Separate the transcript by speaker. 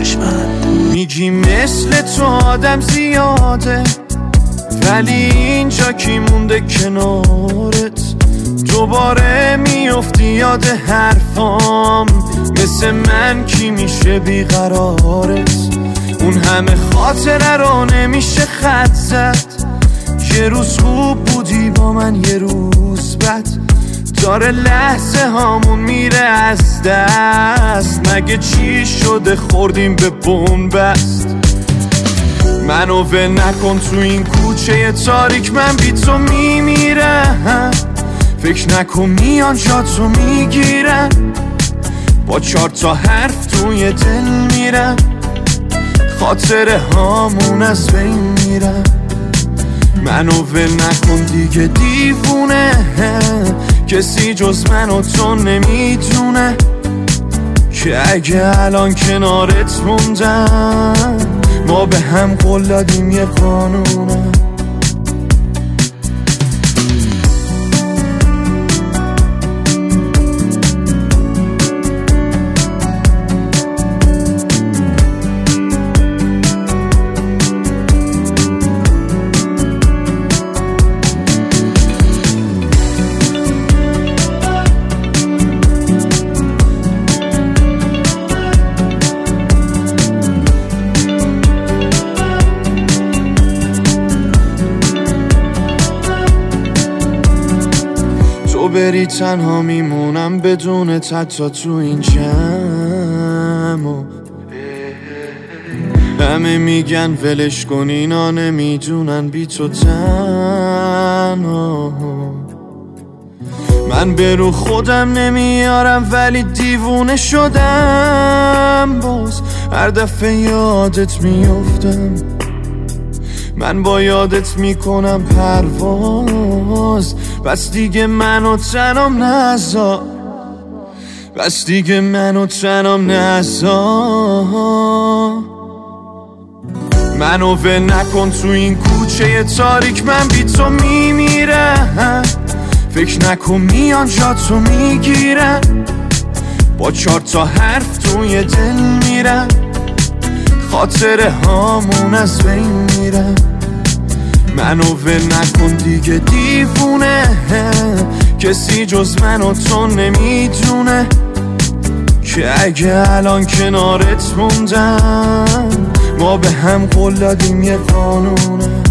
Speaker 1: چشمت.
Speaker 2: میگی مثل تو آدم زیاده، ولی اینجا کی مونده کنارت؟ دوباره میافتی یاد حرفام، مثل من کی میشه بیقرارت؟ اون همه خاطره رو نمیشه خط زد، یه روز خوب بودی با من یه روز بد، داره لحظه هامون میره از دست. مگه چی شده خوردیم به بنبست؟ منو ول نکن تو این کوچه تاریک، من بی تو میمیرم. فکر نکن میان جاتو میگیرم، با 4 تا حرف توی دل میرم، خاطره هامون از بین میرم. منو ول نکن دیگه دیوونه، کسی جز من و تو نمیدونه که اگه الان کنارت موندم، ما به هم قول دادیم یه قانونه. تو بری تنها میمونم بدون حتی تو این جمع، همه میگن ولش کن اینا نمیدونن بی تو تنها. من به رو خودم نمیارم ولی دیوونه شدم، باز هر دفعه یادت میافتم. من با یادت میکنم پرواز، بس دیگه منو تنم نذار، بس دیگه منو تنم نذار. منو ول نکن تو این کوچه تاریک، من بی تو میمیرم. فکر نکن میان جاتو میگیرم، با 4 تا حرف توی دل میرم، خاطره هامون از بین میرم. منو ول نکن دیگه دیوونه، کسی جز من و تو نمیدونه که اگه الان کنارت موندم، ما به هم قول دادیم یه قانونه.